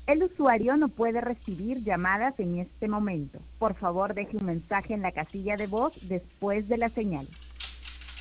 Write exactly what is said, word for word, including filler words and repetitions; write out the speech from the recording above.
El usuario no puede recibir llamadas en este momento. Por favor, deje un mensaje en la casilla de voz después de la señal.